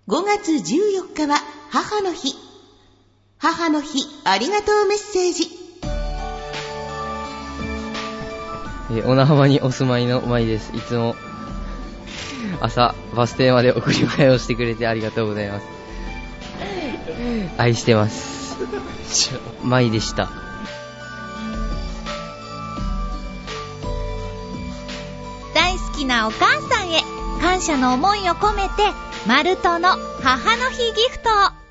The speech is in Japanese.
5月14日は母の日。母の日ありがとうメッセージ。 小名浜にお住まいの舞です。いつも朝バス停まで送り迎えをしてくれてありがとうございます。愛してます。舞でした。 大好きなお母さんへ感謝の思いを込めてマルトの母の日ギフトを